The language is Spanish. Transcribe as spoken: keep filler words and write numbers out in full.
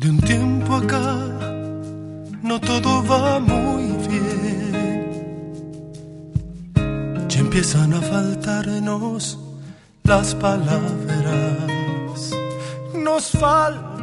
De un tiempo acá no todo va muy bien. Ya empiezan a faltarnos las palabras. Nos falta